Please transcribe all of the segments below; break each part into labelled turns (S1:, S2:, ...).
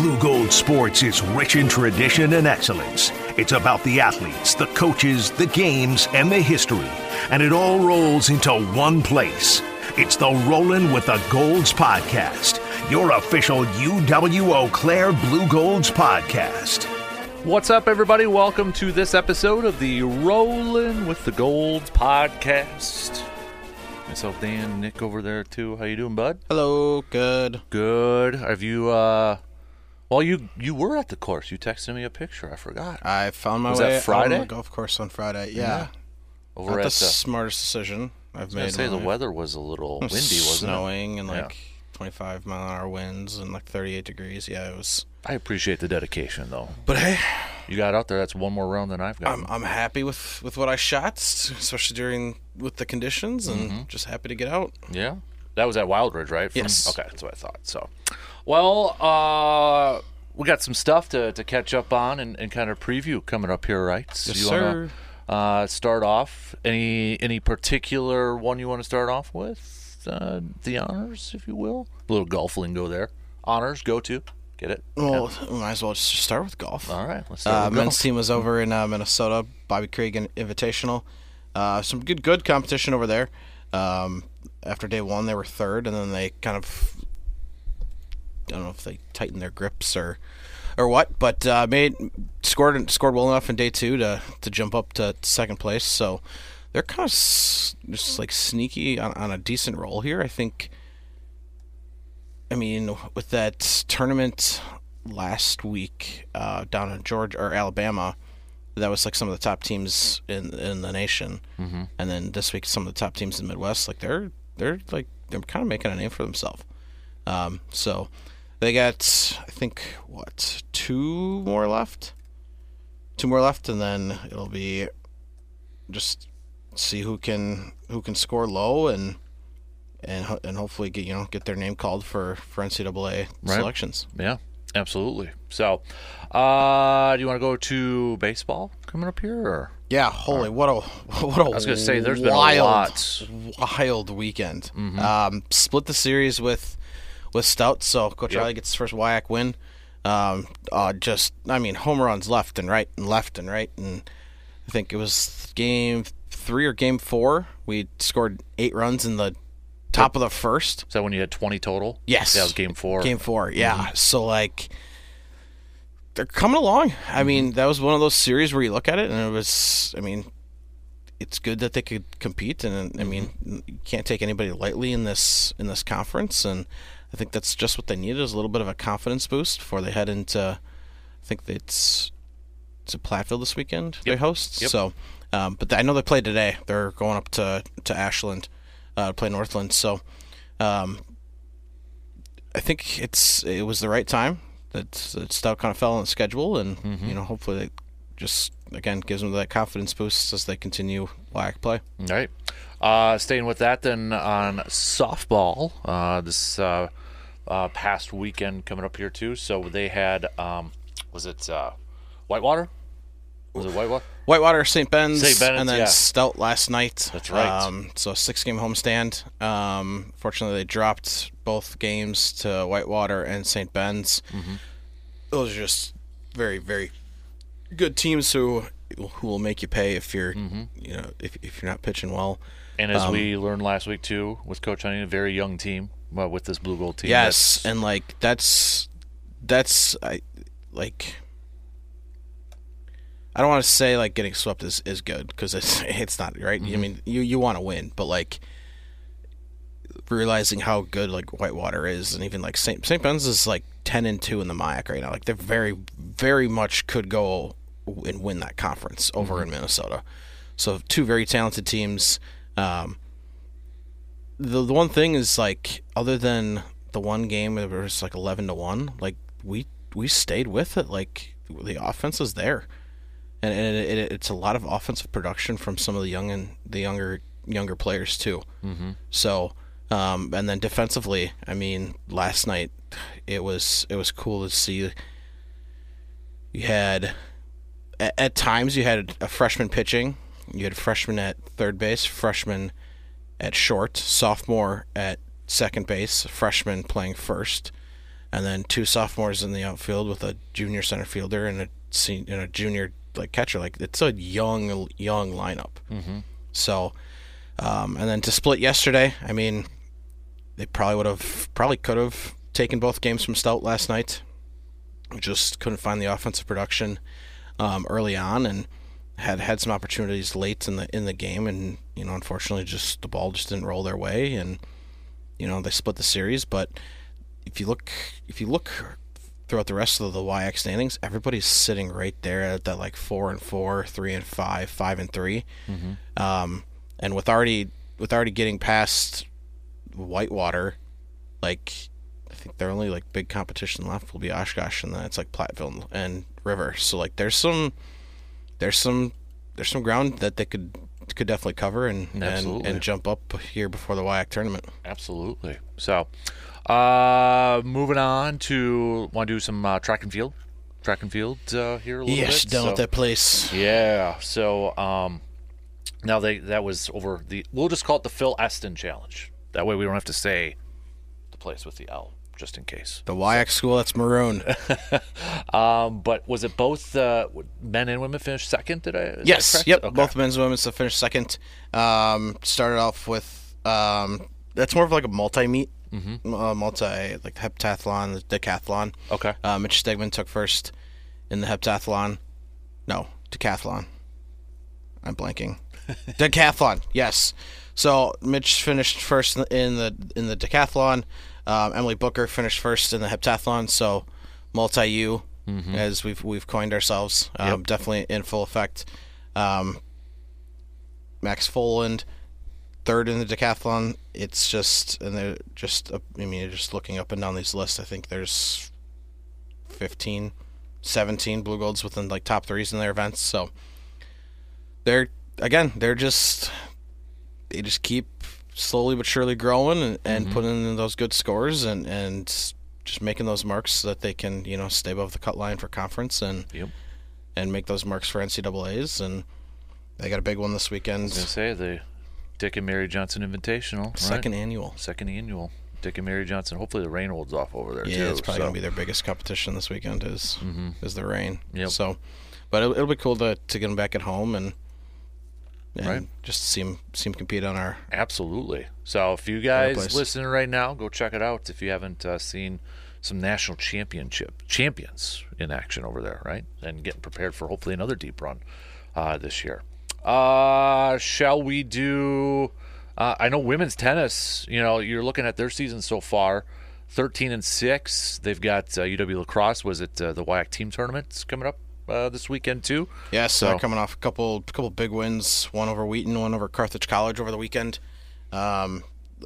S1: Blue Gold Sports is rich in tradition and excellence. It's about the athletes, the coaches, the games, and the history. And it all rolls into one place. It's the Rollin' with the Golds podcast, your official UWO Clare Blue Golds podcast.
S2: What's up, everybody? Welcome to this episode of the Rollin' with the Golds podcast. Myself, Dan, Nick over there too. How you doing, bud?
S3: Hello, good.
S2: Good. Have you, well, you were at the course. You texted me a picture. I forgot.
S3: I found my
S2: Was
S3: way
S2: that Friday?
S3: on the golf course on Friday. Yeah.
S2: Over
S3: Not
S2: at
S3: the smartest decision I've made.
S2: I was
S3: in
S2: say
S3: my
S2: the
S3: life.
S2: weather was a little windy, wasn't
S3: snowing and
S2: Yeah.
S3: like 25-mile-an-hour winds and like 38 degrees. Yeah, it was.
S2: I appreciate the dedication, though.
S3: But hey,
S2: You got out there. That's one more round than I've got.
S3: I'm happy with what I shot, especially with the conditions, and just happy to get out.
S2: Yeah, that was at Wildridge, right?
S3: Yes.
S2: Okay, that's what I thought. So, well, we got some stuff to catch up on and kind of preview coming up here, right? So
S3: Yes,
S2: you
S3: sir.
S2: Want to start off? Any particular one you want to start off with? The honors, if you will. A little golf lingo there. Honors, go to. Get it?
S3: Well, we might as well just start with golf.
S2: All right, let's start with
S3: Men's
S2: golf.
S3: team was over in Minnesota, Bobby Craig Invitational. Some good competition over there. After day one, they were third, and then they kind of, I don't know if they tightened their grips or what, but scored well enough in day two to jump up to second place. So they're kind of just like sneaky on a decent roll here. I think. I mean, with that tournament last week down in Georgia or Alabama, that was like some of the top teams in the nation, and then this week some of the top teams in the Midwest. Like they're kind of making a name for themselves. So they got, I think, two more left, and then it'll be just see who can score low and hopefully get their name called for NCAA selections.
S2: Yeah, absolutely. So, do you want to go to baseball coming up here? Or?
S3: Yeah, holy, what a
S2: I was going to say, there's been a lot.
S3: Wild weekend. Split the series with Stout, so Coach Riley gets his first WIAC win. Home runs left and right. And I think it was game 3 or game 4. We scored 8 runs in the top of the first.
S2: Is that when you had 20 total?
S3: Yes.
S2: Yeah, it was game 4.
S3: Game 4, yeah. So, like, they're coming along. I mean, that was one of those series where you look at it, and it was, it's good that they could compete. And, you can't take anybody lightly in this conference. And I think that's just what they needed, is a little bit of a confidence boost before they head into, I think it's Platteville this weekend they host.
S2: Yep.
S3: So, but I know they play today. They're going up to Ashland. Play Northland, so I think it was the right time that Stout kind of fell on the schedule, and hopefully it just again gives them that confidence boost as they continue WIAC play.
S2: All right, staying with that then on softball, this past weekend coming up here too. So they had was it Whitewater? Was it Whitewater?
S3: Whitewater, St. Ben's, and then
S2: yeah.
S3: Stout last night.
S2: That's right.
S3: So a 6-game homestand. Fortunately, they dropped both games to Whitewater and St. Ben's. Those are just very, very good teams who will make you pay if you're if you're not pitching well.
S2: And as we learned last week too, with Coach Hunting, a very young team with this Blue Gold team.
S3: Yes, and like that's I don't want to say like getting swept is good, because it's not, right. I mean, you want to win, but like realizing how good like Whitewater is, and even like St. Ben's is like 10-2 in the MIAC right now. Like they're very, very much could go and win that conference over in Minnesota. So two very talented teams. The one thing is, like, other than the one game where it was like 11-1, like we stayed with it. Like the offense is there. And it's a lot of offensive production from some of the younger players too. So, and then defensively, I mean, last night it was cool to see. You had at times you had a freshman pitching, you had a freshman at third base, freshman at short, sophomore at second base, freshman playing first. and then 2 sophomores in the outfield with a junior center fielder and a junior catcher. It's a young lineup.
S2: Mm-hmm.
S3: So, and then to split yesterday, I mean, they probably could have taken both games from Stout last night. Just couldn't find the offensive production early on, and had some opportunities late in the game, and unfortunately, just the ball just didn't roll their way, and they split the series. But if you look throughout the rest of the WIAC standings, everybody's sitting right there at that 4-4, 3-5, 5-3,
S2: Mm-hmm.
S3: And with already getting past Whitewater, I think their only big competition left will be Oshkosh, and then it's Platteville and River. So there's some ground that they could definitely cover and jump up here before the WIAC tournament.
S2: Absolutely. So, moving on to want to do some track and field here a little bit.
S3: Yes, down at that place.
S2: Yeah. So, now that was over we'll just call it the Phil Eston Challenge. That way we don't have to say the place with the L, just in case.
S3: The WIAC school, that's maroon.
S2: But was it both men and women finished second?
S3: Yes. Yep.
S2: Okay.
S3: Both men's and women's finished second. Started off with that's more of a multi-meet, heptathlon, the decathlon.
S2: Okay.
S3: Mitch Stegman took first in the heptathlon. No, decathlon. I'm blanking. Decathlon. Yes. So Mitch finished first in the decathlon. Emily Booker finished first in the heptathlon. So multi-U, as we've coined ourselves, definitely in full effect. Max Foland third in the decathlon. It's just, and they're just, you're just looking up and down these lists. I think there's 15, 17 blue golds within top threes in their events. So they just keep slowly but surely growing and putting in those good scores and just making those marks so that they can stay above the cut line for conference and make those marks for NCAAs. And they got a big one this weekend.
S2: I was going to say the Dick and Mary Johnson Invitational, right?
S3: Second annual
S2: Dick and Mary Johnson. Hopefully the rain holds off over there too.
S3: Yeah, it's probably going to be their biggest competition this weekend is the rain.
S2: Yep.
S3: So, but it'll be cool to get them back at home and
S2: right.
S3: just see them compete on our.
S2: Absolutely. So if you guys listening right now, go check it out. If you haven't seen some national champions in action over there, right, and getting prepared for hopefully another deep run this year. Shall we do? I know women's tennis. You're looking at their season so far, 13-6. They've got UW Lacrosse. Was it the WIAC team tournaments coming up this weekend too?
S3: Yes, so coming off a couple big wins. One over Wheaton, one over Carthage College over the weekend. They're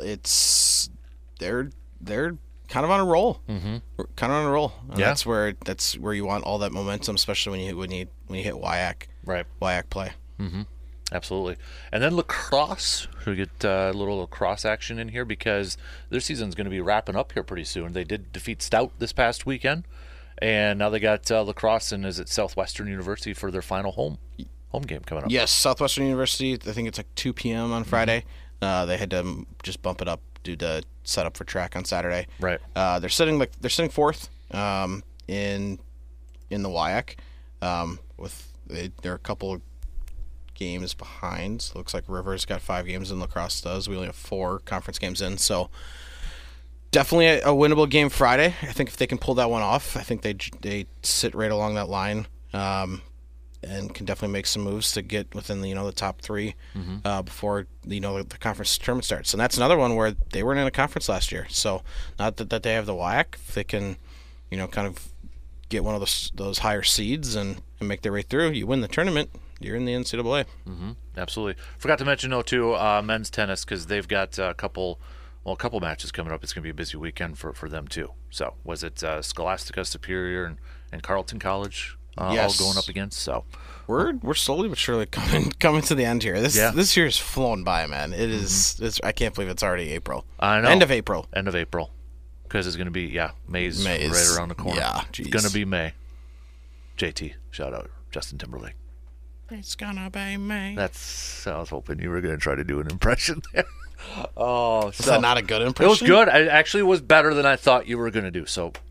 S3: kind of on a roll. And that's where you want all that momentum, especially when you hit WIAC.
S2: Right.
S3: WIAC play.
S2: Mm-hmm. Absolutely. And then lacrosse, we get a little lacrosse action in here because their season's going to be wrapping up here pretty soon. They did defeat Stout this past weekend, and now they got lacrosse and is it Southwestern University for their final home game coming up.
S3: Yes, Southwestern University. I think it's 2 p.m. on Friday. They had to just bump it up due to set up for track on Saturday.
S2: Right.
S3: They're sitting fourth in the WIAC. They're a couple of games behind. So it looks like Rivers got 5 games and Lacrosse does. We only have 4 conference games in, so definitely a winnable game Friday. I think if they can pull that one off, I think they sit right along that line and can definitely make some moves to get within the top 3 before the conference tournament starts. And that's another one where they weren't in a conference last year, so not that they have the WIAC. If they can kind of get one of those higher seeds and make their way through, you win the tournament, you're in the NCAA.
S2: Absolutely. Forgot to mention though too, men's tennis, because they've got a couple matches coming up. It's going to be a busy weekend for them too. So was it Scholastica Superior and Carleton College
S3: yes.
S2: all going up against? So
S3: we're slowly but surely coming to the end here. This year's flown by, man. It is. I can't believe it's already April.
S2: I know.
S3: End of April.
S2: Because it's going to be May's right around the corner.
S3: Yeah,
S2: geez. It's going to be May. JT, shout out Justin Timberlake.
S3: It's gonna be May.
S2: I was hoping you were going to try to do an impression there.
S3: Was that not a good impression?
S2: It was good. It actually was better than I thought you were going to do. So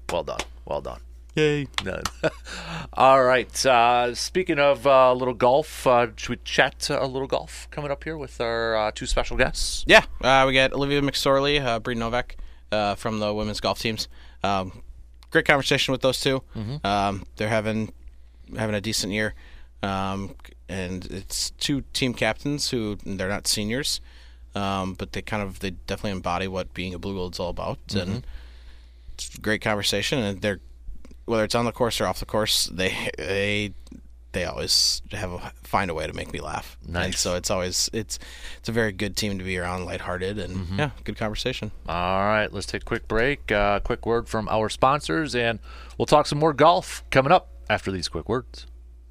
S2: Well done. Well done.
S3: Yay.
S2: None. All right. Speaking of little golf, should we chat a little golf coming up here with our two special guests?
S3: Yeah, we got Olivia McSorley, Bree Novak from the women's golf teams. Great conversation with those two.
S2: Mm-hmm.
S3: They're having a decent year, and it's two team captains who they're not seniors, but they definitely embody what being a Blue Gold's all about. Mm-hmm. And it's a great conversation, and they're, whether it's on the course or off the course, they always find a way to make me laugh.
S2: Nice.
S3: And so it's a very good team to be around, lighthearted, and yeah, good conversation.
S2: All right, let's take a quick break. Quick word from our sponsors, and we'll talk some more golf coming up after these quick words.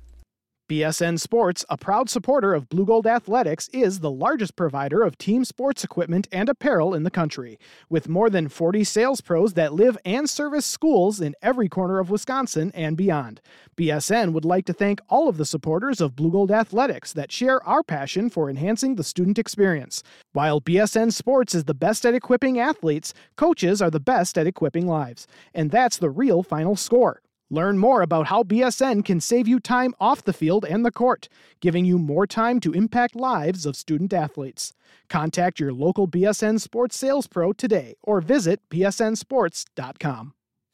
S4: BSN Sports, a proud supporter of Blue Gold Athletics, is the largest provider of team sports equipment and apparel in the country. With more than 40 sales pros that live and service schools in every corner of Wisconsin and beyond. BSN would like to thank all of the supporters of Blue Gold Athletics that share our passion for enhancing the student experience. While BSN Sports is the best at equipping athletes, coaches are the best at equipping lives. And that's the real final score. Learn more about how BSN can save you time off the field and the court, giving you more time to impact lives of student athletes. Contact your local BSN Sports sales pro today or visit bsnsports.com.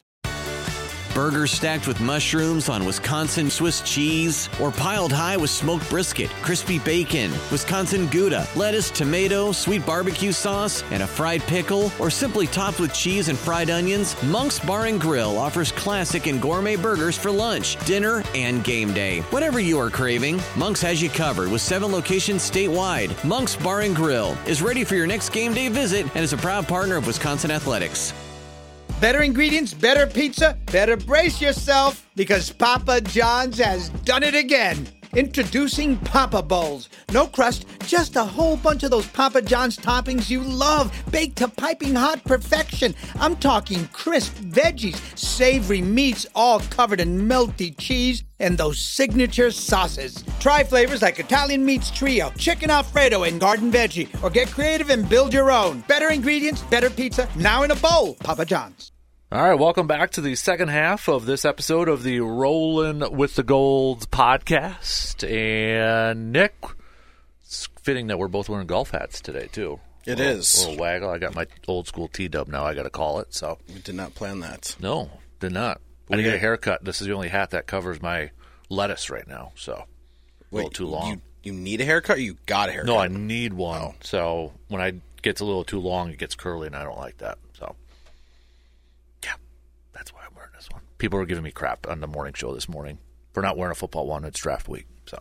S5: Burgers stacked with mushrooms on Wisconsin Swiss cheese, or piled high with smoked brisket, crispy bacon, Wisconsin Gouda, lettuce, tomato, sweet barbecue sauce, and a fried pickle, or simply topped with cheese and fried onions, Monk's Bar and Grill offers classic and gourmet burgers for lunch, dinner, and game day. Whatever you are craving, Monk's has you covered with 7 locations statewide. Monk's Bar and Grill is ready for your next game day visit and is a proud partner of Wisconsin Athletics.
S6: Better ingredients, better pizza, better brace yourself because Papa John's has done it again. Introducing Papa Bowls. No crust, just a whole bunch of those Papa John's toppings you love, baked to piping hot perfection. I'm talking crisp veggies, savory meats, all covered in melty cheese, and those signature sauces. Try flavors like Italian Meats Trio, Chicken Alfredo, and Garden Veggie, or get creative and build your own. Better ingredients, better pizza, now in a bowl. Papa John's.
S2: All right, welcome back to the second half of this episode of the Rollin' with the Gold podcast. And Nick, it's fitting that we're both wearing golf hats today, too.
S3: It is.
S2: A little waggle. I got my old school T-dub now, I got to call it. So
S3: We did not plan that.
S2: No, did not. I didn't get a haircut. This is the only hat that covers my lettuce right now, so a little too long.
S3: You need a haircut or you got a haircut?
S2: No, I need one. Oh. So when I gets a little too long, it gets curly, and I don't like that. So yeah, that's why I'm wearing this one. People were giving me crap on the morning show this morning for not wearing a football one. It's draft week, so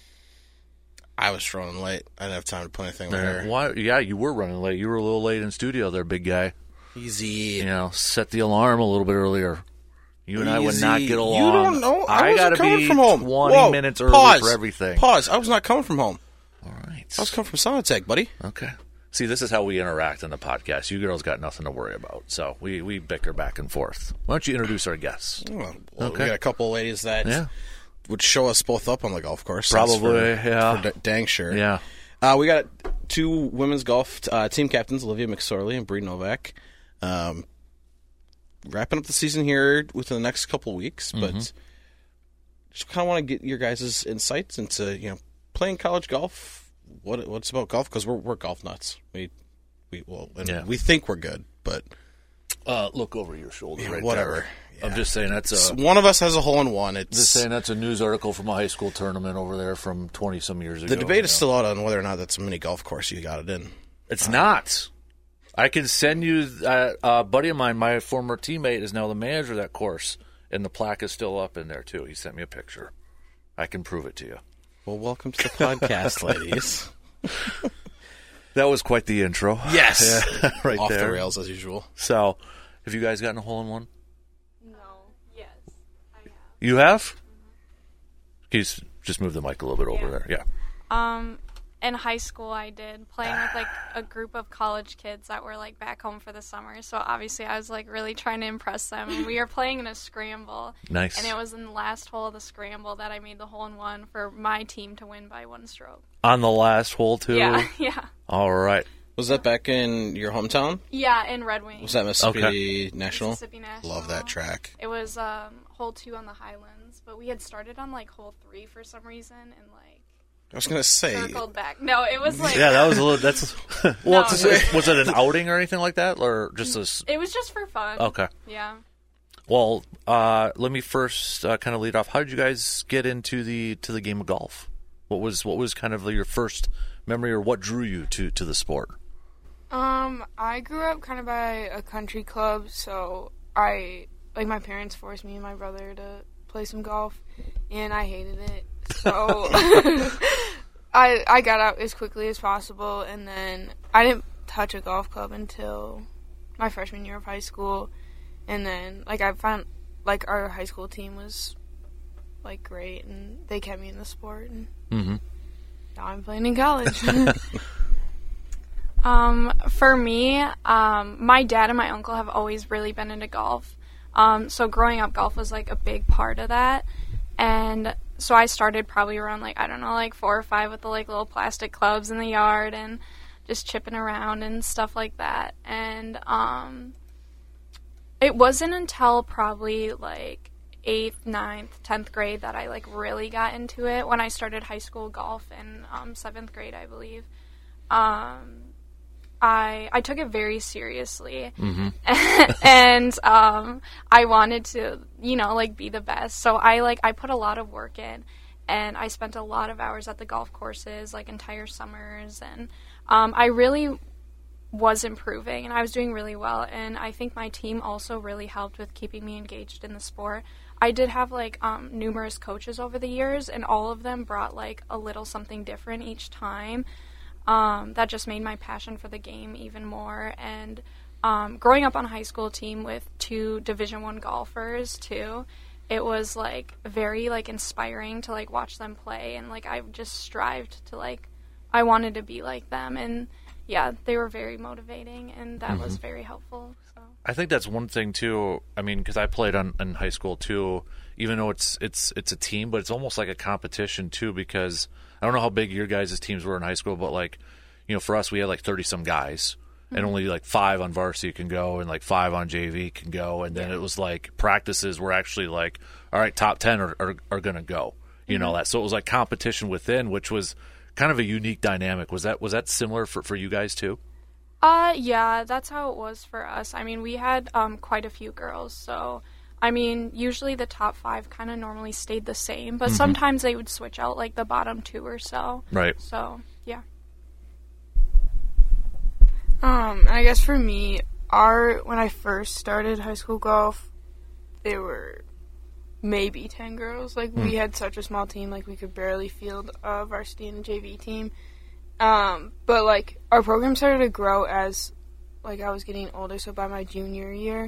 S3: I was running late. I didn't have time to put anything in my hair.
S2: Why? Yeah, you were running late. You were a little late in studio there, big guy.
S3: Easy.
S2: You know, set the alarm a little bit earlier. You and I would not get along.
S3: You don't know. I
S2: got
S3: wasn't
S2: to
S3: coming
S2: be
S3: from home.
S2: 20 minutes early for everything.
S3: Pause. I was not coming from home.
S2: All right.
S3: I was coming from Sonotech, buddy.
S2: Okay. See, this is how we interact on the podcast. You girls got nothing to worry about, so we bicker back and forth. Why don't you introduce our guests?
S3: Well, we got a couple of ladies that would show us both up on the golf course.
S2: Probably,
S3: for dang sure.
S2: Yeah.
S3: We got two women's golf team captains, Olivia McSorley and Bree Novak. Wrapping up the season here within the next couple of weeks, but just kind of want to get your guys' insights into playing college golf. What's about golf? Because we're golf nuts. We think we're good, but
S2: look over your shoulder. Right
S3: whatever.
S2: There.
S3: Yeah.
S2: I'm just saying that's
S3: one of us has a hole in one. It's
S2: just saying that's a news article from a high school tournament over there from 20 some years ago.
S3: The debate is still out on whether or not that's a mini golf course you got it in.
S2: It's not. I can send you a buddy of mine, my former teammate, is now the manager of that course, and the plaque is still up in there, too. He sent me a picture. I can prove it to you.
S3: Well, welcome to the podcast, ladies.
S2: That was quite the intro.
S3: Yes.
S2: Yeah, right
S3: Off
S2: there.
S3: the rails, as usual.
S2: So, have you guys gotten a hole-in-one?
S7: No. Yes. I have.
S2: You have? Can you just move the mic a little bit over there? Yeah.
S7: In high school, I did, playing with, a group of college kids that were, back home for the summer. So, obviously, I was, really trying to impress them. And we were playing in a scramble.
S2: Nice.
S7: And it was in the last hole of the scramble that I made the hole-in-one for my team to win by 1 stroke.
S2: On the last hole, too?
S7: Yeah.
S2: All right.
S3: Was that back in your hometown?
S7: Yeah, in Red Wing.
S3: Was that Mississippi National?
S7: Mississippi National.
S3: Love that track.
S7: It was hole 2 on the Highlands, but we had started on like hole 3 for some reason, and like
S3: I was gonna say
S7: circled back. No, it was like
S2: Yeah, that was a little. That's well.
S7: No,
S2: Was it an outing or anything like that, or just a?
S7: it was just for fun.
S2: Okay.
S7: Yeah.
S2: Well, let me first kind of lead off. How did you guys get into the game of golf? What was kind of your first memory, or what drew you to the sport?
S8: I grew up kind of by a country club, so my parents forced me and my brother to play some golf, and I hated it. So I got out as quickly as possible, and then I didn't touch a golf club until my freshman year of high school, and then I found our high school team was great, and they kept me in the sport, and now I'm playing in college.
S7: For me, my dad and my uncle have always really been into golf. So growing up, golf was a big part of that. And so I started probably around 4 or 5 with the little plastic clubs in the yard and just chipping around and stuff like that. And it wasn't until probably 8th, 9th, 10th grade that I really got into it. When I started high school golf in 7th grade, I believe. I took it very seriously, and I wanted to, be the best. So I put a lot of work in, and I spent a lot of hours at the golf courses, entire summers, and I really was improving, and I was doing really well. And I think my team also really helped with keeping me engaged in the sport. I did have numerous coaches over the years, and all of them brought a little something different each time. That just made my passion for the game even more. And growing up on a high school team with 2 Division I golfers too, it was very inspiring to watch them play, and I just strived to I wanted to be like them, and yeah, they were very motivating, and that was very helpful. So
S2: I think that's one thing too. I mean, because I played in high school too. Even though it's a team, but it's almost like a competition too, because I don't know how big your guys' teams were in high school, but for us, we had 30-some guys, and only 5 on varsity can go, and 5 on JV can go, and then it was practices were actually all right, top 10 are going to go, that. So it was competition within, which was kind of a unique dynamic. Was that similar for you guys too?
S7: Yeah, that's how it was for us. I mean, we had quite a few girls, so. I mean, usually the top 5 kind of normally stayed the same, but sometimes they would switch out the bottom 2 or so.
S2: Right.
S7: So, yeah.
S8: I guess for me, when I first started high school golf, there were maybe 10 girls. We had such a small team, we could barely field a varsity and a JV team. But our program started to grow as I was getting older, so by my junior year,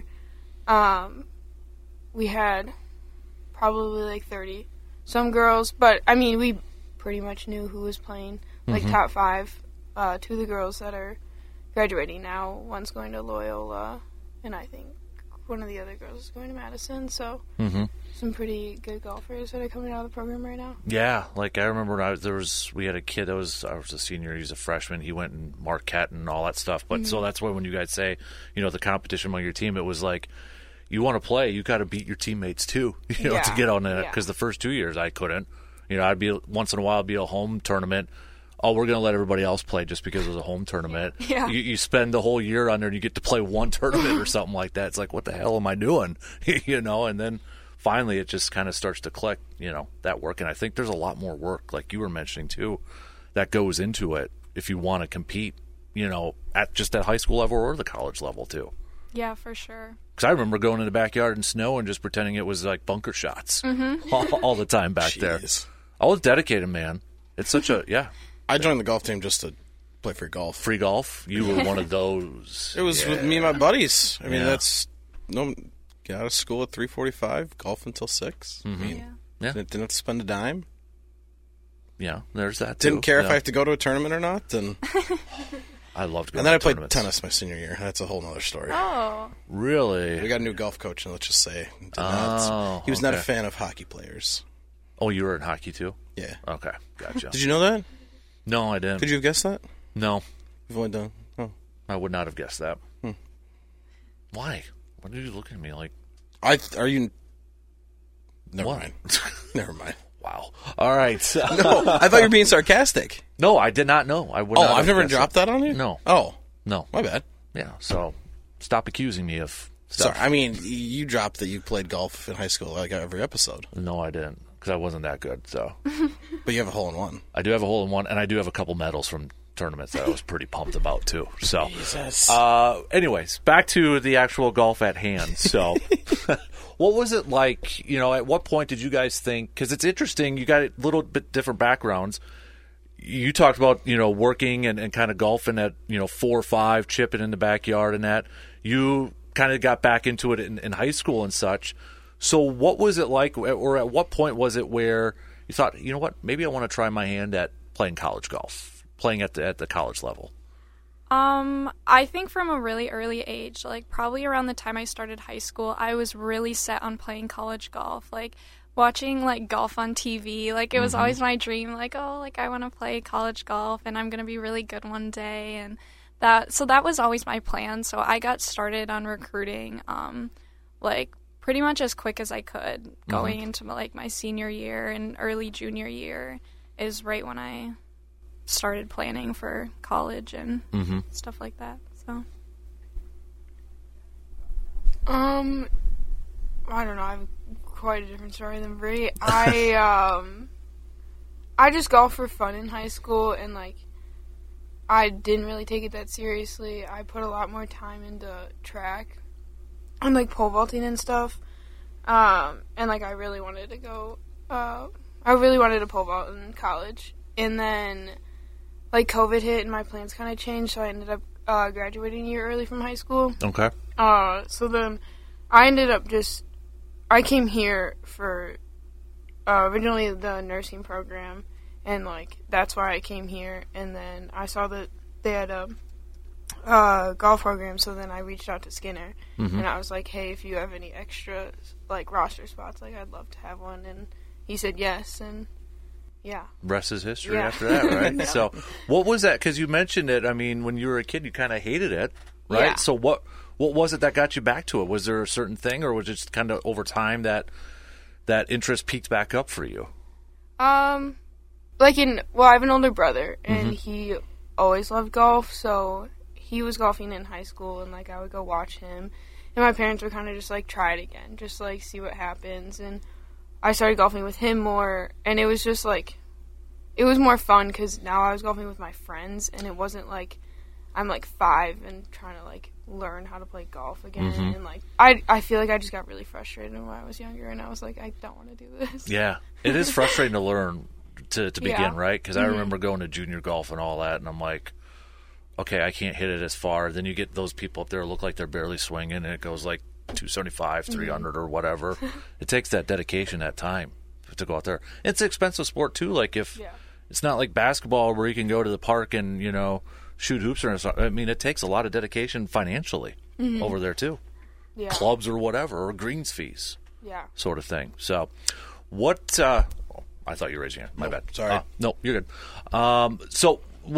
S8: we had probably 30 some girls, but I mean we pretty much knew who was playing top 5. 2 of the girls that are graduating now, one's going to Loyola, and I think one of the other girls is going to Madison, so some pretty good golfers that are coming out of the program right now.
S2: Yeah, I remember when we had a kid that was a senior, he's a freshman, he went in Marquette and all that stuff, but so that's why when you guys say, the competition among your team, it was you want to play, you got to beat your teammates too, to get on it. Because the first 2 years I couldn't. I'd be once in a while, it'd be a home tournament. Oh, we're going to let everybody else play just because it was a home tournament.
S7: Yeah.
S2: You spend the whole year on there and you get to play one tournament or something like that. It's what the hell am I doing? And then finally it just kind of starts to click, that work. And I think there's a lot more work, like you were mentioning too, that goes into it if you want to compete, at just at high school level or the college level too.
S7: Yeah, for sure.
S2: Because I remember going in the backyard in snow and just pretending it was bunker shots all the time back there. I was dedicated, man. It's such a,
S3: I joined the golf team just to play free golf.
S2: Free golf? You were one of those.
S3: It was with me and my buddies. I mean, get out of school at 3:45, golf until 6. I mean, didn't have to spend a dime.
S2: Yeah, there's that too.
S3: Didn't care if I have to go to a tournament or not. And
S2: I loved going.
S3: And then
S2: to
S3: I played
S2: tournaments.
S3: tennis my senior year. That's a whole other story.
S7: Oh.
S2: Really?
S3: We got a new golf coach, and let's just say he was not a fan of hockey players.
S2: Oh, you were in hockey too?
S3: Yeah.
S2: Okay, gotcha.
S3: Did you know that?
S2: No, I didn't.
S3: Could you have guessed that?
S2: No.
S3: You've only done...
S2: I would not have guessed that. Why? What are you looking at me like?
S3: Are you? Never
S2: What?
S3: mind. Never mind.
S2: Wow. All right.
S3: No, I thought you were being sarcastic.
S2: No, I did not know. I would.
S3: Oh,
S2: not
S3: I've
S2: have
S3: never
S2: guessed
S3: dropped that on you?
S2: No.
S3: Oh,
S2: No.
S3: my bad.
S2: Yeah. So stop accusing me of
S3: Sorry.
S2: stuff.
S3: I mean, you dropped that you played golf in high school like every episode.
S2: No, I didn't, because I wasn't that good. So
S3: But you have a hole in one.
S2: I do have a hole in one, and I do have a couple medals from tournaments that I was pretty pumped about too. So,
S3: Jesus.
S2: anyways, back to the actual golf at hand. So, what was it like? At what point did you guys think? Because it's interesting. You got a little bit different backgrounds. You talked about working and kind of golfing at 4 or 5, chipping in the backyard, and that you kind of got back into it in high school and such. So, what was it like, or at what point was it where you thought, you know what, maybe I want to try my hand at playing college golf, playing at the college level?
S7: I think from a really early age, like probably around the time I started high school, I was really set on playing college golf. Like watching like golf on TV, like it was always my dream. Like, oh, like I want to play college golf and I'm gonna be really good one day, and that was always my plan. So I got started on recruiting, like pretty much as quick as I could. Going into like my senior year and early junior year is right when I started planning for college and stuff like that. So,
S8: I don't know. I have quite a different story than Bree. I just golfed for fun in high school, and like I didn't really take it that seriously. I put a lot more time into track and like pole vaulting and stuff. And like I really wanted to go. I really wanted to pole vault in college, and then like COVID hit and my plans kind of changed, so I ended up graduating a year early from high school.
S2: Okay.
S8: So then I ended up I came here for originally the nursing program, and like that's why I came here. And then I saw that they had a golf program, so then I reached out to Skinner, and I was like, hey, if you have any extra like roster spots, like I'd love to have one. And he said yes, and yeah.
S2: Rest is history
S8: Yeah.
S2: after that, right? So, what was that? Because you mentioned it. I mean, when you were a kid, you kind of hated it, right?
S8: Yeah.
S2: So, what was it that got you back to it? Was there a certain thing, or was it just kind of over time that interest peaked back up for you?
S8: I have an older brother, and he always loved golf, so he was golfing in high school, and like I would go watch him, and my parents would kind of just like try it again, just like see what happens. And I started golfing with him more, and it was just like, it was more fun because now I was golfing with my friends, and it wasn't like I'm like 5 and trying to like learn how to play golf again. And like I feel like I just got really frustrated when I was younger, and I was like, I don't want to do this.
S2: Yeah, it is frustrating to learn to begin,
S8: Yeah.
S2: right? Because I remember going to junior golf and all that, and I'm like, okay, I can't hit it as far. Then you get those people up there who look like they're barely swinging, and it goes like 275, 300 or whatever. It takes that dedication, that time to go out there. It's an expensive sport too. Like if it's not like basketball where you can go to the park and shoot hoops or something. I mean, it takes a lot of dedication financially over there too.
S8: Yeah.
S2: Clubs or whatever, or greens fees,
S8: Yeah.
S2: sort of thing. So, what? I thought you were raising your hand. My bad.
S3: sorry.
S2: No, you're good. So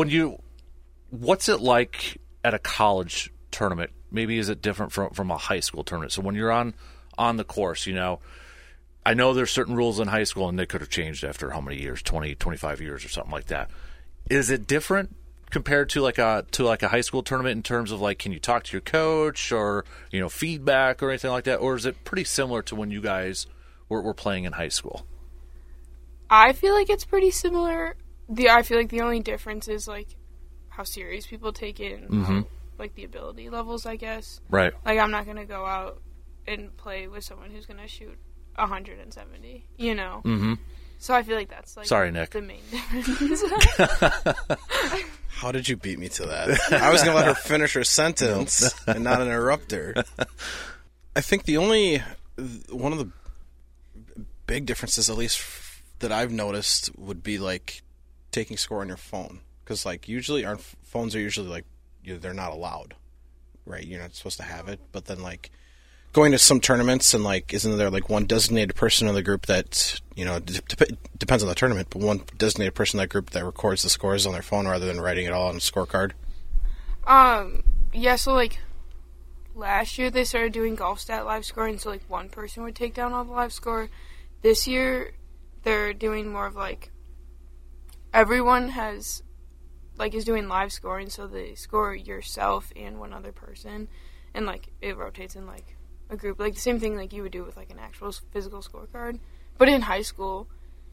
S2: what's it like at a college tournament? Maybe is it different from a high school tournament? So when you're on the course, I know there's certain rules in high school, and they could have changed after how many years, 20, 25 years or something like that. Is it different compared to like a high school tournament in terms of like, can you talk to your coach or feedback or anything like that, or is it pretty similar to when you guys were playing in high school?
S8: I feel like it's pretty similar. I feel like the only difference is like how serious people take it and how, like the ability levels, I guess.
S2: Right.
S8: Like I'm not gonna go out and play with someone who's gonna shoot 170. So I feel like that's like
S2: Sorry, Nick.
S8: the main difference.
S3: How did you beat me to that? I was going to let her finish her sentence and not interrupt her. I think one of the big differences, at least that I've noticed, would be like taking score on your phone. Because like usually our phones are usually like, they're not allowed, right? You're not supposed to have it. But then like going to some tournaments and like, isn't there like one designated person in the group that, depends on the tournament, but one designated person in that group that records the scores on their phone rather than writing it all on a scorecard?
S8: Yeah, so, like, last year they started doing golf stat live scoring, so, like, one person would take down all the live score. This year, they're doing more of, like, everyone has, like, is doing live scoring, so they score yourself and one other person, and, like, it rotates in, like, a group. Like, the same thing, like, you would do with, like, an actual physical scorecard. But in high school,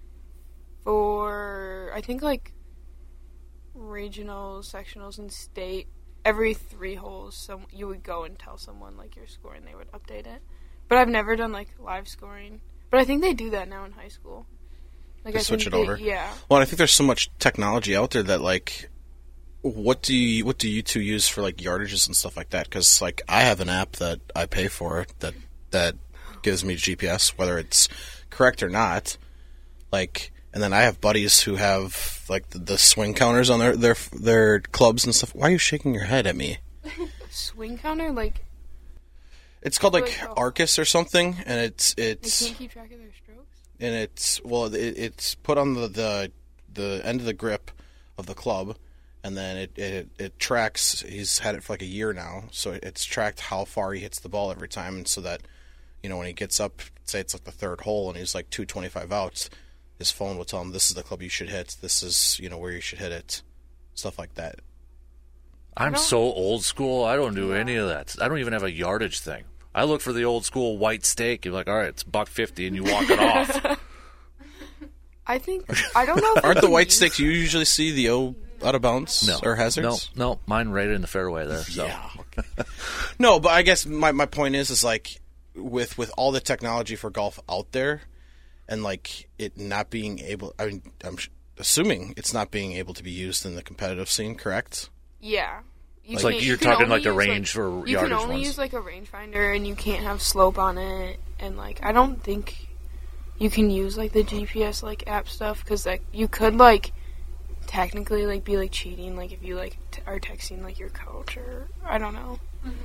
S8: for, I think, like, regionals, sectionals, and state, every 3 holes, you would go and tell someone, like, your score, and they would update it. But I've never done, like, live scoring. But I think they do that now in high school. Like,
S3: They switch it over?
S8: Yeah.
S3: Well, I think there's so much technology out there that, like, what do you two use for, like, yardages and stuff like that? Because, like, I have an app that I pay for that gives me GPS, whether it's correct or not. Like, and then I have buddies who have, like, the swing counters on their clubs and stuff. Why are you shaking your head at me?
S8: Swing counter? Like,
S3: It's called, like, Arcus or something, and it's
S8: they can't keep track of their strokes?
S3: and it's put on the end of the grip of the club, and then it tracks. He's had it for like a year now, so it's tracked how far he hits the ball every time, and so that, you know, when he gets up, say it's like the 3rd hole and he's like 225 out, his phone will tell him this is the club you should hit, this is, you know, where you should hit it, stuff like that.
S2: I'm so old school. I don't do any of that. I don't even have a yardage thing. I look for the old school white steak. You're like, all right, it's $1.50, and you walk it off.
S8: I don't know if
S3: Aren't the white sticks you usually see the out of bounds or hazards?
S2: No, mine right in the fairway there. So.
S3: Yeah. No, but I guess my point is like with all the technology for golf out there, and like it not being able, I mean, I'm assuming it's not being able to be used in the competitive scene, correct?
S8: Yeah.
S2: It's like you're talking like a range for
S8: you
S2: yardage
S8: can only
S2: ones.
S8: use like a rangefinder, and you can't have slope on it, and like I don't think you can use like the GPS like app stuff, because like you could like technically like be like cheating, like if you like are texting like your coach, or I don't know.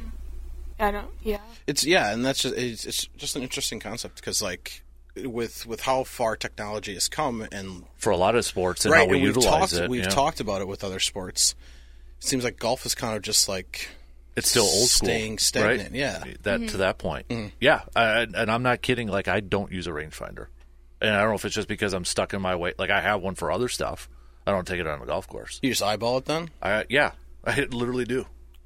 S3: And that's just it's just an interesting concept, because like with how far technology has come, and
S2: for a lot of sports, and
S3: right,
S2: how we
S3: and
S2: utilize it.
S3: We've talked about it with other sports. It seems like golf is kind of just like
S2: it's still old school,
S3: staying stagnant.
S2: Right?
S3: Yeah,
S2: to that point. Mm-hmm. Yeah, and I'm not kidding. Like, I don't use a rangefinder, and I don't know if it's just because I'm stuck in my way. Like, I have one for other stuff. I don't take it on a golf course.
S3: You just eyeball it then?
S2: I literally do.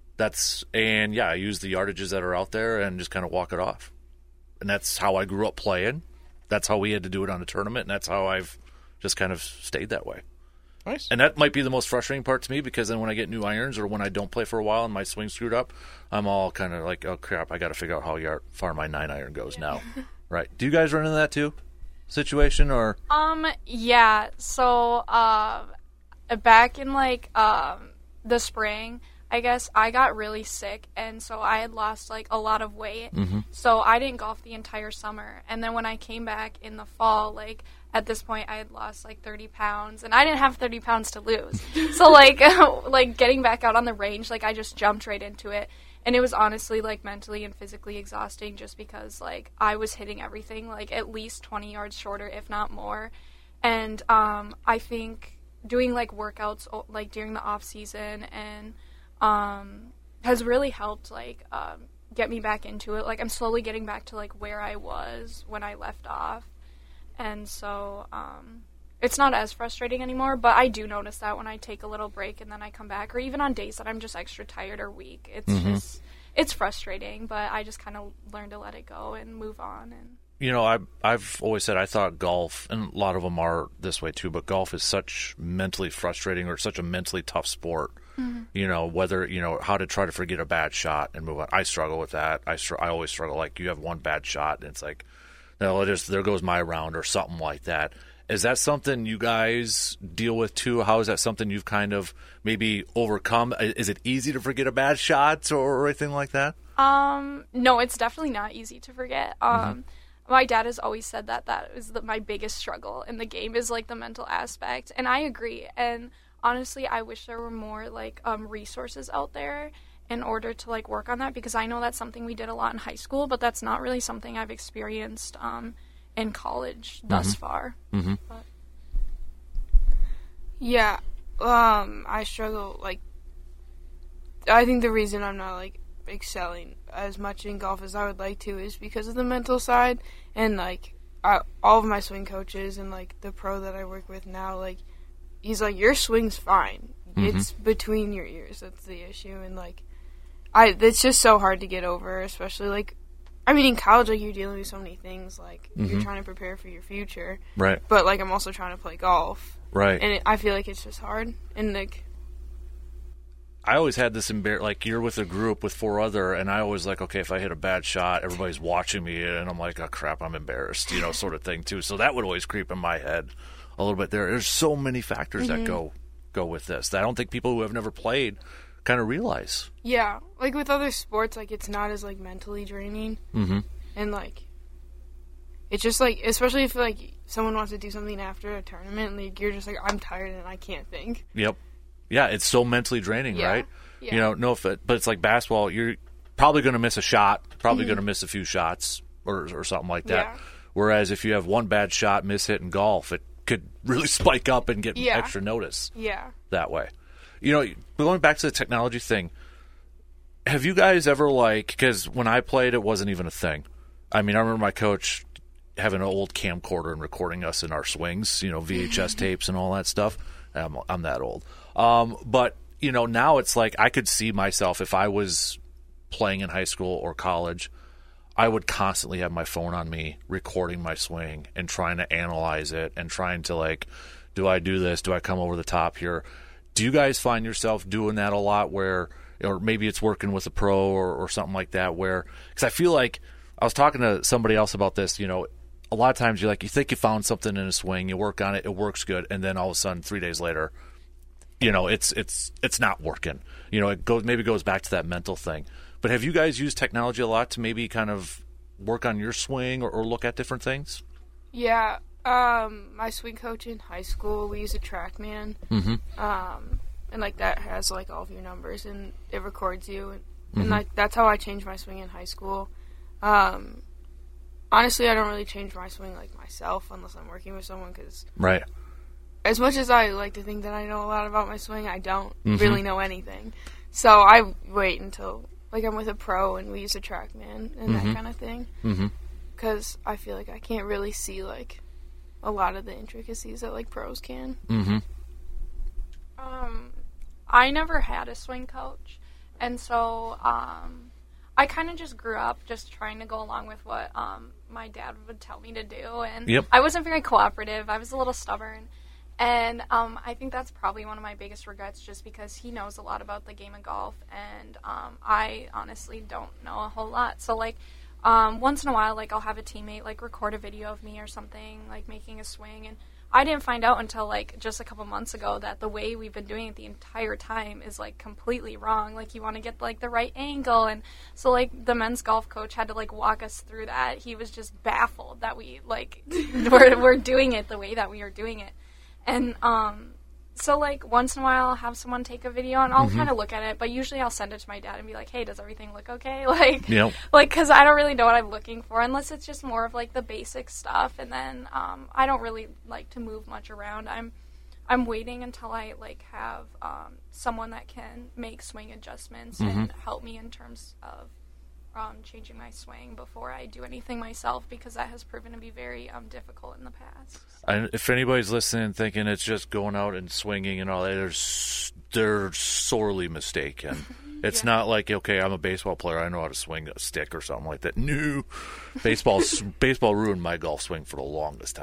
S2: I use the yardages that are out there and just kind of walk it off. And that's how I grew up playing. That's how we had to do it on a tournament, and that's how I've just kind of stayed that way.
S3: Nice.
S2: And that might be the most frustrating part to me, because then when I get new irons or when I don't play for a while and my swing screwed up, I'm all kind of like, oh crap, I got to figure out how far my 9-iron goes now. Right. Do you guys run into that too? Situation or?
S7: Yeah. So, back in like, the spring, I guess I got really sick, and so I had lost like a lot of weight. Mm-hmm. So I didn't golf the entire summer. And then when I came back in the fall, like at this point I had lost like 30 pounds, and I didn't have 30 pounds to lose. So like like getting back out on the range, like I just jumped right into it. And it was honestly like mentally and physically exhausting, just because like I was hitting everything like at least 20 yards shorter, if not more. And I think doing like workouts like during the off season and has really helped like get me back into it. Like I'm slowly getting back to like where I was when I left off, and so it's not as frustrating anymore. But I do notice that when I take a little break and then I come back, or even on days that I'm just extra tired or weak, it's just it's frustrating. But I just kind of learn to let it go and move on. And
S2: you know, I've always said I thought golf, and a lot of them are this way too, but golf is such mentally frustrating, or such a mentally tough sport. Mm-hmm. You know, whether, you know, how to try to forget a bad shot and move on. I struggle with that. I always struggle. Like, you have one bad shot, and it's like, no, there goes my round, or something like that. Is that something you guys deal with too? How is that something you've kind of maybe overcome? Is it easy to forget a bad shot or anything like that?
S7: No, it's definitely not easy to forget. My dad has always said that is my biggest struggle in the game, is like the mental aspect, and I agree. And honestly, I wish there were more like resources out there in order to like work on that, because I know that's something we did a lot in high school, but that's not really something I've experienced in college thus far. Mm-hmm.
S8: Yeah, I struggle like I think the reason I'm not like excelling as much in golf as I would like to is because of the mental side, and like all of my swing coaches and like the pro that I work with now, like he's like, your swing's fine. It's between your ears that's the issue, and like it's just so hard to get over, especially like, I mean, in college, like you're dealing with so many things, like you're trying to prepare for your future,
S2: right?
S8: But like I'm also trying to play golf,
S2: right?
S8: And I feel like it's just hard, and like
S2: I always had this like you're with a group with 4 other, and I always like, okay, if I hit a bad shot, everybody's watching me, and I'm like, oh crap, I'm embarrassed, sort of thing too. So that would always creep in my head a little bit. There's so many factors that go with this that I don't think people who have never played kind of realize.
S8: Yeah, like with other sports, like it's not as like mentally draining, and like it's just like, especially if like someone wants to do something after a tournament, like you're just like, I'm tired and I can't think.
S2: Yep. Yeah, it's so mentally draining, right?
S8: Yeah.
S2: But it's like basketball. You're probably going to miss a shot, probably going to miss a few shots or something like that.
S8: Yeah.
S2: Whereas if you have one bad shot, miss hit in golf, it could really spike up and get extra notice.
S8: Yeah.
S2: That way. Going back to the technology thing, have you guys ever because when I played, it wasn't even a thing. I mean, I remember my coach having an old camcorder and recording us in our swings, VHS tapes and all that stuff. I'm that old. But now it's like I could see myself if I was playing in high school or college, I would constantly have my phone on me recording my swing and trying to analyze it and trying to do I do this? Do I come over the top here? Do you guys find yourself doing that a lot or maybe it's working with a pro or something like that because I feel like I was talking to somebody else about this, a lot of times you think you found something in a swing, you work on it, it works good, and then all of a sudden 3 days later, it's not working. It goes back to that mental thing. But have you guys used technology a lot to maybe kind of work on your swing or look at different things?
S8: Yeah. My swing coach in high school, we use a TrackMan. And that has all of your numbers and it records you. And that's how I changed my swing in high school. Honestly, I don't really change my swing myself unless I'm working with someone because
S2: right.
S8: As much as I like to think that I know a lot about my swing, I don't really know anything. So I wait until I'm with a pro and we use a TrackMan and that kind of thing. Because I feel like I can't really see a lot of the intricacies that pros can.
S7: I never had a swing coach, and so I kind of just grew up just trying to go along with what my dad would tell me to do, and I wasn't very cooperative. I was a little stubborn, and I think that's probably one of my biggest regrets, just because he knows a lot about the game of golf, and I honestly don't know a whole lot. So once in a while, I'll have a teammate record a video of me or something, making a swing, and I didn't find out until just a couple months ago that the way we've been doing it the entire time is completely wrong. You want to get the right angle, and so the men's golf coach had to walk us through that. He was just baffled that we we're doing it the way that we are doing it, and so once in a while I'll have someone take a video and I'll kind of look at it, but usually I'll send it to my dad and be like, hey, does everything look okay? Because I don't really know what I'm looking for unless it's just more of the basic stuff, and then I don't really like to move much around. I'm waiting until I have someone that can make swing adjustments and help me in terms of changing my swing before I do anything myself, because that has proven to be very difficult in the past.
S2: If anybody's listening thinking it's just going out and swinging and all that, they're sorely mistaken. It's not okay, I'm a baseball player, I know how to swing a stick or something like that. No. Baseball ruined my golf swing for the longest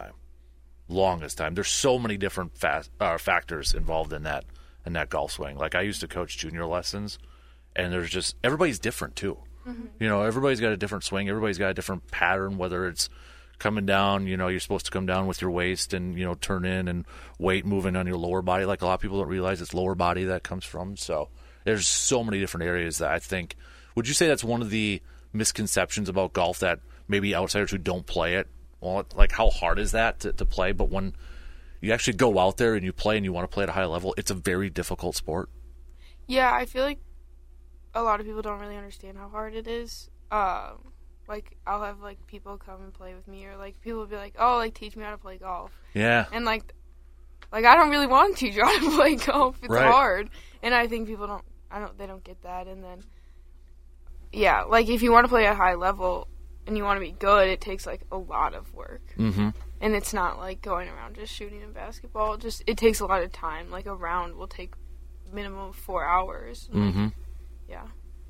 S2: time. There's so many different factors involved in that golf swing. I used to coach junior lessons, and there's just everybody's different too. Everybody's got a different swing. Everybody's got a different pattern, whether it's coming down, you're supposed to come down with your waist and, turn in and weight moving on your lower body. A lot of people don't realize it's lower body that comes from. So there's so many different areas that I think, would you say that's one of the misconceptions about golf that maybe outsiders who don't play it, well, how hard is that to play? But when you actually go out there and you play and you want to play at a high level, it's a very difficult sport.
S8: Yeah, I feel like a lot of people don't really understand how hard it is. I'll have people come and play with me, or people will be like, oh, teach me how to play golf.
S2: Yeah.
S8: And I don't really want to teach you how to play golf. It's hard. And I think people don't They don't get that. And then, yeah, like if you want to play at a high level and you want to be good, it takes like a lot of work.
S2: Mm-hmm.
S8: And it's not like going around just shooting a basketball. It takes a lot of time. Like a round will take minimum of 4 hours.
S2: Mm-hmm.
S8: Yeah.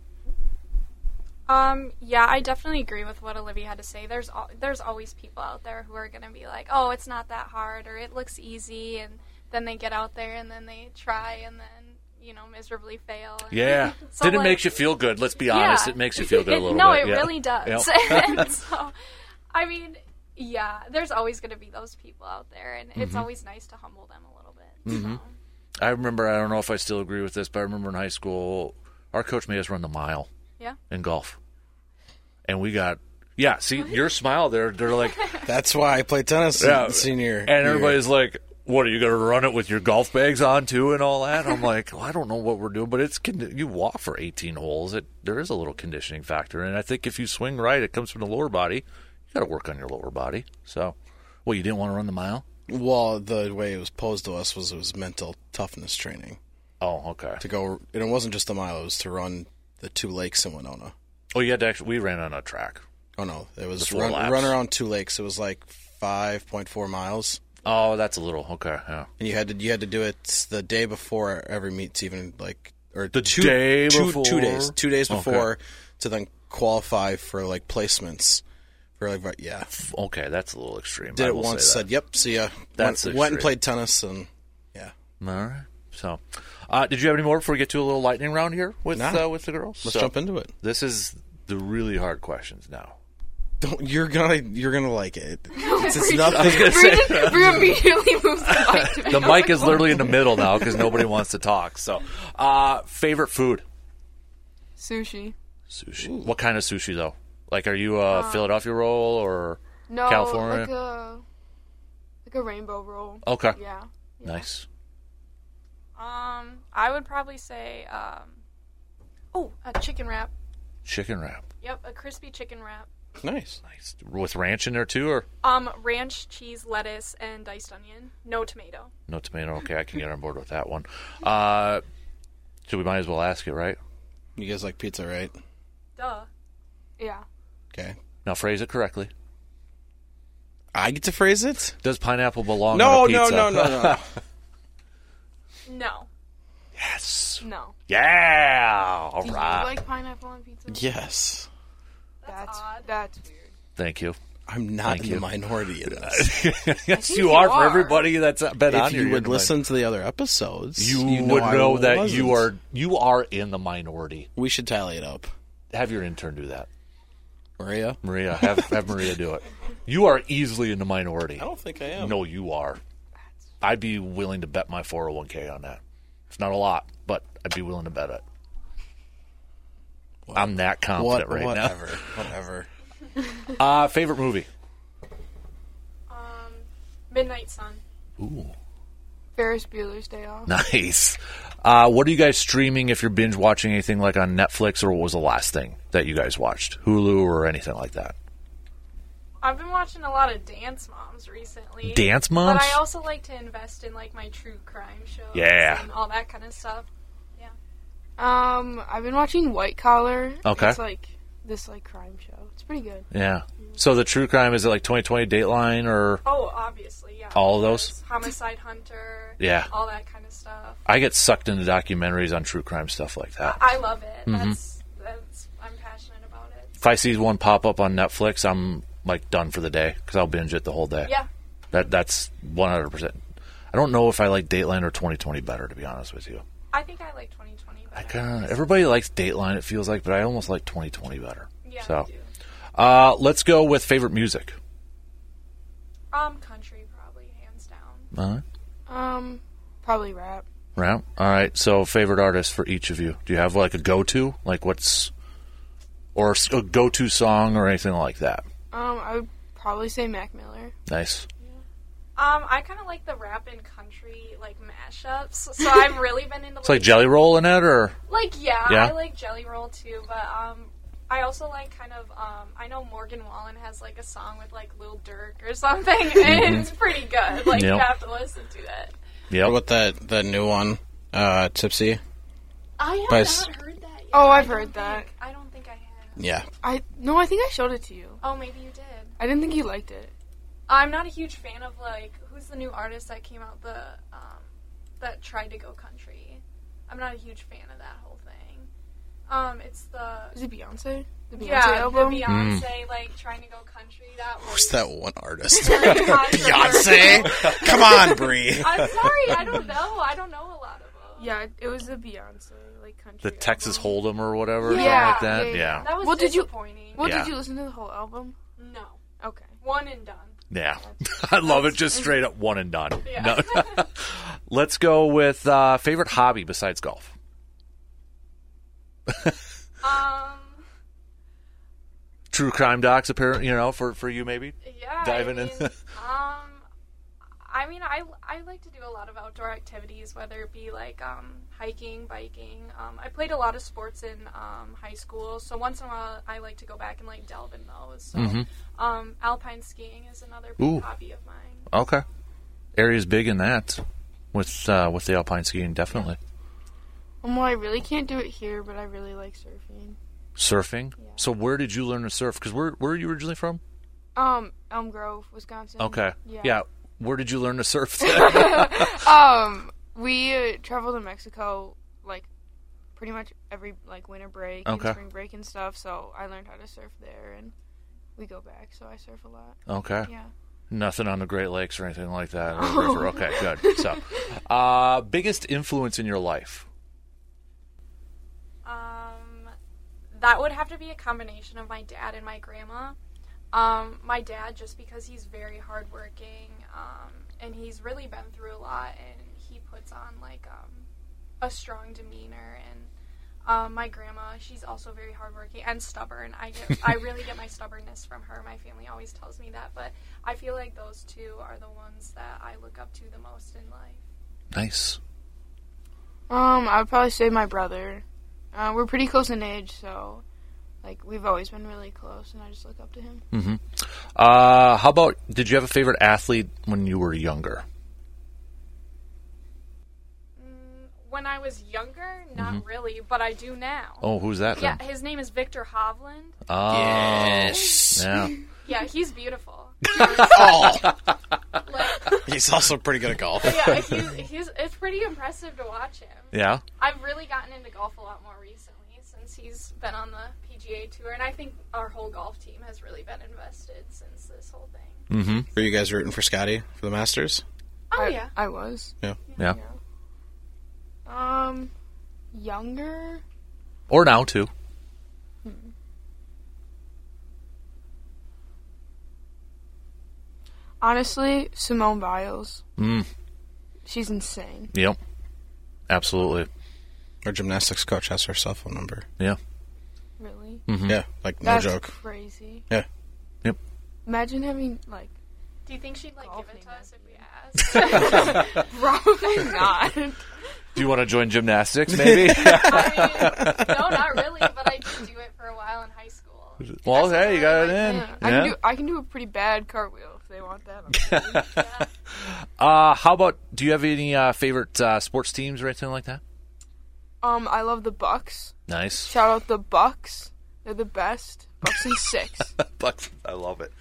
S7: Yeah, I definitely agree with what Olivia had to say. There's always people out there who are going to be like, oh, it's not that hard, or it looks easy, and then they get out there and then they try and then, miserably fail. And
S2: Yeah.
S7: so,
S2: Didn't
S7: like,
S2: make you feel good. Let's be honest.
S7: Yeah.
S2: It makes you feel good a little
S7: no,
S2: bit.
S7: it
S2: Yeah.
S7: really does.
S2: Yep.
S7: And so, I mean, yeah, there's always going to be those people out there, and it's always nice to humble them a little bit.
S2: Mm-hmm.
S7: So.
S2: I remember, I don't know if I still agree with this, but I remember in high school, our coach made us run the mile in golf. And we got, see, your smile there, they're like.
S3: That's why I played tennis in senior
S2: And
S3: year.
S2: everybody's like, what, are you going to run it with your golf bags on too and all that? I'm like, well, I don't know what we're doing, but you walk for 18 holes. There is a little conditioning factor. And I think if you swing right, it comes from the lower body. You got to work on your lower body. So, well, you didn't want to run the mile?
S3: Well, the way it was posed to us was it was mental toughness training.
S2: Oh, okay.
S3: To go, and it wasn't just a mile, it was to run the 2 lakes in Winona.
S2: Oh, you had to actually, we ran on a track.
S3: Oh, no, it was
S2: The 4 laps.
S3: run around 2 lakes. It was like 5.4 miles.
S2: Oh, that's a little, okay, yeah.
S3: And you had to do it the day before every meet's even, like, or
S2: The
S3: two
S2: day before?
S3: 2 days. 2 days before
S2: Okay.
S3: to then qualify for, like, placements. For like, yeah.
S2: Okay, that's a little extreme.
S3: Did
S2: I
S3: it
S2: will
S3: once,
S2: say that.
S3: said, yep, see ya.
S2: That's
S3: went and
S2: extreme.
S3: played tennis, and yeah.
S2: All right. So, did you have any more before we get to a little lightning round here with
S3: Nah.
S2: with the girls?
S3: Let's jump into it.
S2: This is the really hard questions now.
S3: You're gonna like it. It's
S8: Bree-
S3: nothing.
S8: Bree immediately moves the mic to me.
S2: The mic is literally in the middle now because nobody wants to talk. So, favorite food?
S8: Sushi.
S2: Sushi. What kind of sushi though? Like, are you a Philadelphia roll or
S8: No,
S2: California?
S8: like a rainbow roll.
S2: Okay.
S8: Yeah.
S2: Nice.
S7: I would probably say, a chicken wrap.
S2: Chicken wrap.
S7: Yep, a crispy chicken wrap.
S3: Nice.
S2: Nice. With ranch in there too, or
S7: Ranch, cheese, lettuce, and diced onion. No tomato.
S2: no tomato? Okay, I can get on board with that one. So we might as well ask it, right?
S3: You guys like pizza, right?
S7: Duh.
S8: Yeah.
S3: Okay.
S2: Now phrase it correctly.
S3: I get to phrase it?
S2: Does pineapple belong
S3: No,
S2: on a pizza?
S3: no.
S7: No.
S2: Yes.
S7: No.
S2: Yeah. All
S8: Do
S2: right.
S8: you like pineapple on pizza?
S3: Yes.
S7: That's odd.
S8: That's weird.
S2: Thank you.
S3: I'm not
S2: Thank
S3: in
S2: you.
S3: the minority in this.
S2: Yes,
S8: think
S2: you
S8: you
S2: are for
S8: are.
S2: everybody that's been on
S3: If
S2: here.
S3: you
S2: you're
S3: would
S2: in the
S3: listen to the other episodes,
S2: you
S3: you'd
S2: would
S3: I
S2: know that
S3: wasn't.
S2: you are in the minority.
S3: We should tally it up.
S2: Have your intern do that.
S3: Maria?
S2: Maria, have Maria do it. You are easily in the minority.
S3: I don't think I am.
S2: No, you are. I'd be willing to bet my 401k on that. It's not a lot, but I'd be willing to bet it. I'm that confident right
S3: Whatever.
S2: now. Favorite movie?
S7: Midnight Sun.
S2: Ooh,
S8: Ferris Bueller's Day Off.
S2: nice. What are you guys streaming if you're binge watching anything like on Netflix, or what was the last thing that you guys watched? Hulu or anything like that?
S7: I've been watching a lot of Dance Moms recently.
S2: Dance Moms?
S7: But I also like to invest in like my true crime shows.
S2: Yeah.
S7: And all that kind of stuff. Yeah.
S8: I've been watching White Collar.
S2: Okay.
S8: It's like this like crime show. It's pretty good.
S2: Yeah. So the true crime, is it like 2020 Dateline or?
S7: Oh, obviously, yeah.
S2: All of those?
S7: There's Homicide Hunter.
S2: Yeah.
S7: All that kind of stuff.
S2: I get sucked into documentaries on true crime stuff like that.
S7: I love it.
S2: Mm-hmm.
S7: That's I'm passionate about it.
S2: If I see one pop up on Netflix, I'm like done for the day because I'll binge it the whole day.
S7: Yeah.
S2: That's 100%. I don't know if I like Dateline or 2020 better, to be honest with you.
S7: I think I like 2020 better.
S2: Everybody likes Dateline, it feels like, but I almost like 2020 better.
S7: Yeah,
S2: So,
S7: I do.
S2: let's go with favorite music.
S7: Country probably, hands down.
S2: All right.
S8: Probably rap.
S2: Right. All right. So, favorite artist for each of you. Do you have like a go-to? Like or a go-to song or anything like that?
S8: I would probably say Mac Miller.
S2: Nice.
S7: I kind of like the rap and country like mashups. So I've really been into
S2: It's like Jelly Roll in it, or
S7: yeah,
S2: Yeah?
S7: I like Jelly Roll too, but I also like kind of I know Morgan Wallen has like a song with like Lil Durk or something, and it's pretty good. Like you
S2: Yep.
S7: have to listen to it.
S2: Yep.
S3: What about that new one, Tipsy?
S7: I have
S3: But
S7: not heard that yet.
S8: Oh, I've
S7: I don't
S8: heard that.
S7: think- I don't think I have.
S3: Yeah.
S8: I think I showed it to you.
S7: Oh, maybe you did.
S8: I didn't think you liked it.
S7: I'm not a huge fan of, like, who's the new artist that came out that tried to go country. I'm not a huge fan of that whole thing. It's the...
S8: Is it Beyonce? The Beyonce
S7: Yeah,
S8: album?
S7: the Beyonce, like, trying to go country. That was...
S3: Who's that one artist?
S7: Beyonce?
S3: Beyonce? Come on, Bree.
S7: I'm sorry, I don't know. I don't know a lot of them.
S8: Yeah, it was the Beyonce, like, country
S2: The Texas
S8: album.
S2: Hold'em or whatever, or something
S8: Yeah,
S2: like that.
S8: yeah,
S2: Yeah.
S7: That was
S8: Well, did you-
S7: disappointing.
S8: Well,
S2: Yeah.
S8: did you listen to the whole album?
S7: No.
S8: Okay.
S7: One and done.
S2: Yeah. I love it. Just straight up one and done.
S7: Yeah.
S2: No. Let's go with favorite hobby besides golf. True crime docs, apparently, for you maybe?
S7: Yeah.
S2: Diving in.
S7: I mean, I like to do a lot of outdoor activities, whether it be like hiking, biking. I played a lot of sports in high school, so once in a while I like to go back and like delve in those. So, alpine skiing is another big
S2: Ooh.
S7: hobby of mine.
S2: Okay. Area's big in that with the alpine skiing, definitely.
S8: Well, I really can't do it here, but I really like surfing.
S2: Surfing?
S8: Yeah.
S2: So where did you learn to surf? Because where are you originally from?
S8: Elm Grove, Wisconsin.
S2: Okay.
S8: Yeah.
S2: Where did you learn to surf?
S8: We travel to Mexico like pretty much every like winter break
S2: Okay.
S8: and spring break and stuff. So I learned how to surf there, and we go back. So I surf a lot.
S2: Okay.
S8: Yeah.
S2: Nothing on the Great Lakes or anything like that. Or river. Okay, good. So, biggest influence in your life?
S7: That would have to be a combination of my dad and my grandma. My dad, just because he's very hardworking, and he's really been through a lot, and he puts on like a strong demeanor. And my grandma, she's also very hardworking and stubborn. I really get my stubbornness from her. My family always tells me that, but I feel like those two are the ones that I look up to the most in life.
S2: Nice.
S8: I would probably say my brother. We're pretty close in age, so like we've always been really close, and I just look up to him.
S2: Mm-hmm. How about, did you have a favorite athlete when you were younger?
S7: When I was younger, not really, but I do now.
S2: Oh, who's that
S7: Yeah,
S2: then?
S7: his name is Victor Hovland.
S2: Oh.
S3: Yes.
S2: Yeah.
S7: Yeah, he's beautiful.
S3: Oh.
S7: Like,
S3: He's also pretty good at golf.
S7: yeah, it's pretty impressive to watch him.
S2: Yeah?
S7: I've really gotten into golf a lot more recently since he's been on the PGA Tour, and I think our whole golf team has really been invested since this whole thing.
S2: Mm-hmm.
S3: Were you guys rooting for Scotty for the Masters?
S7: Oh,
S8: I,
S7: yeah.
S8: I was.
S3: Yeah.
S2: Yeah.
S8: Younger.
S2: Or now, too.
S8: Honestly, Simone Biles.
S2: Mm.
S8: She's insane.
S2: Yep. Absolutely.
S3: Our gymnastics coach has her cell phone number.
S2: Yeah.
S8: Really?
S2: Mm-hmm.
S3: Yeah, like no
S8: That's
S3: joke.
S8: crazy.
S3: Yeah.
S2: Yep.
S8: Imagine having like.
S7: Do you think she'd, like,
S8: Golf
S7: give it to
S8: name
S7: us if we asked?
S8: Probably not.
S2: Do you want to join gymnastics, maybe?
S7: I mean, no, not really, but I did do it for a while in high school.
S2: Well, hey, you got it in.
S8: Yeah. I can do a pretty bad cartwheel if they want that.
S7: Yeah.
S2: How about, do you have any favorite sports teams or anything like that?
S8: I love the Bucks.
S2: Nice.
S8: Shout out the Bucks. They're the best. Bucks in 6.
S2: Bucks. I love it.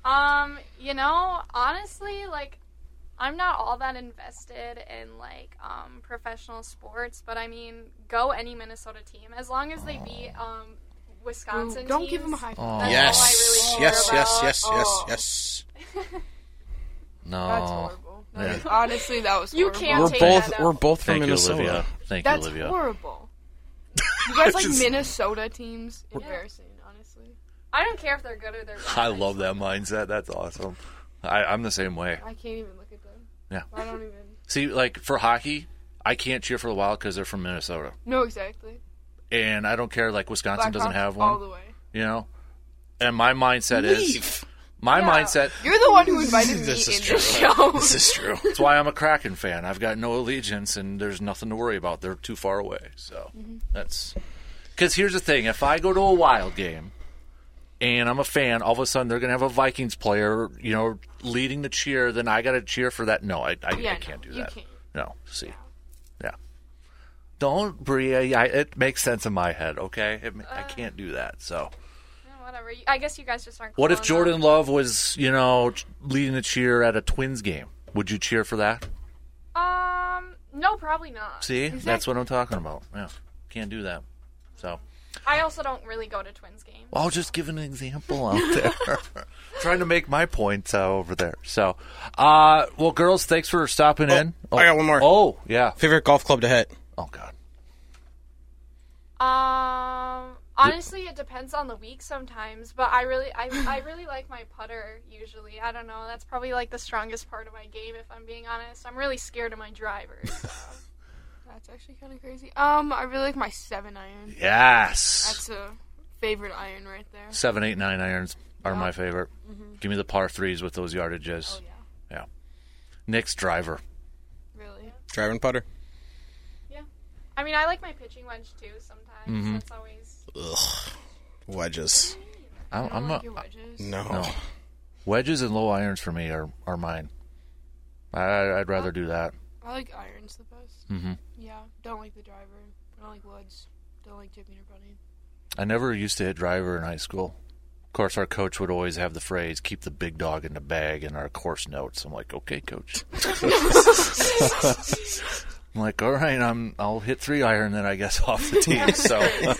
S7: Honestly, like, I'm not all that invested in, like, professional sports, but I mean, go any Minnesota team. As long as they beat, Wisconsin
S8: Don't
S7: teams,
S8: give them a high five.
S7: that's
S3: Yes.
S7: all I really care
S3: Yes, yes,
S7: about.
S3: yes,
S8: Oh.
S3: yes, yes.
S2: No.
S8: That's horrible.
S2: Yeah.
S8: Honestly, that was
S7: You
S8: horrible.
S7: can't
S3: We're
S7: take
S3: both
S7: that out.
S3: we're both from
S2: Thank you,
S3: Minnesota.
S2: Olivia. Thank
S8: That's
S2: you, Olivia.
S8: horrible. You guys like
S2: Just-
S8: Minnesota teams? Embarrassing, honestly.
S7: I don't care if they're good or they're bad.
S2: I love that mindset. That's awesome. I'm the same way.
S8: I can't even look at them.
S2: Yeah.
S8: I don't even.
S2: See, like, for hockey, I can't cheer for the Wild because they're from Minnesota.
S8: No, exactly.
S2: And I don't care, like, Wisconsin doesn't
S8: Blackhawks
S2: have
S8: all
S2: one.
S8: the way.
S2: You know? And my mindset is...
S3: Leave.
S2: My
S8: Yeah.
S2: mindset...
S8: You're the one who invited me
S3: This is
S8: in
S3: true.
S8: this show.
S3: This is true.
S2: That's why I'm a Kraken fan. I've got no allegiance, and there's nothing to worry about. They're too far away. So, that's... Because here's the thing. If I go to a Wild game, and I'm a fan, all of a sudden they're going to have a Vikings player, leading the cheer, then I got to cheer for that. No, I
S8: Yeah,
S2: can't do
S8: you
S2: that.
S8: can't.
S2: No, see. Yeah. Don't, Bree. It makes sense in my head, okay? I can't do that, so.
S7: Whatever. I guess you guys just aren't.
S2: What if Jordan Love was, leading the cheer at a Twins game? Would you cheer for that?
S7: No, probably not.
S2: See?
S7: Exactly.
S2: That's what I'm talking about. Yeah. Can't do that. So.
S7: I also don't really go to Twins games.
S2: Well, I'll just give an example out there. Trying to make my point over there. So, well, girls, thanks for stopping in.
S3: I got one more.
S2: Oh, yeah.
S3: Favorite golf club to hit?
S2: Oh, God.
S7: Honestly, it depends on the week sometimes, but I really like my putter usually. I don't know. That's probably like the strongest part of my game, if I'm being honest. I'm really scared of my drivers. So.
S8: That's actually kind of crazy. I really like my 7-iron.
S2: Yes.
S8: That's a favorite iron right there.
S2: 7, 8, 9 irons are my favorite.
S8: Mm-hmm.
S2: Give me the par threes with those yardages.
S8: Oh, yeah.
S2: Yeah. Nick's driver.
S8: Really?
S3: Driving putter?
S7: Yeah. I mean, I like my pitching wedge too sometimes.
S2: Mm-hmm.
S7: That's always...
S3: Ugh. Wedges.
S2: I'm
S8: like your wedges.
S3: No.
S2: Wedges and low irons for me are mine. I'd rather do that.
S8: I like irons the best.
S2: Mm-hmm.
S8: Yeah. Don't like the driver. I don't like woods. Don't like chipping or putting.
S2: I never used to hit driver in high school. Of course, our coach would always have the phrase, keep the big dog in the bag in our course notes. I'm like, okay, coach. I'm like, all right, I'll hit 3-iron then I guess off the tee. So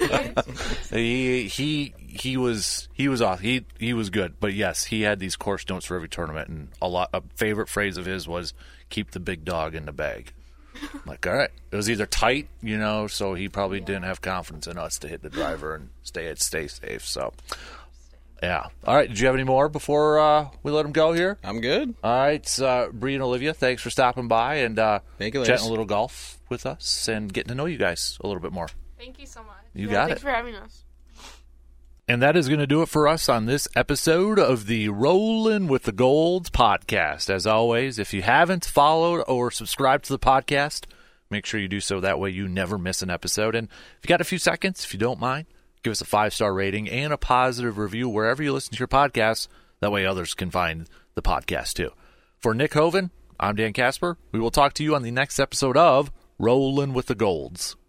S2: he was off. He was good. But yes, he had these course notes for every tournament, and a favorite phrase of his was keep the big dog in the bag. I'm like, all right. It was either tight, so he probably didn't have confidence in us to hit the driver and stay safe. So yeah. All right. Did you have any more before we let him go here?
S3: I'm good.
S2: All right. Bree and Olivia, thanks for stopping by and
S3: Thank you,
S2: chatting a little golf with us and getting to know you guys a little bit more.
S7: Thank you so much.
S2: You got
S8: Thanks
S2: it.
S8: for having us.
S2: And that is going to do it for us on this episode of the Rollin' with the Golds podcast. As always, if you haven't followed or subscribed to the podcast, make sure you do so. That way you never miss an episode. And if you got a few seconds, if you don't mind, give us a 5-star rating and a positive review wherever you listen to your podcasts. That way others can find the podcast too. For Nick Hoven, I'm Dan Casper. We will talk to you on the next episode of Rollin' with the Golds.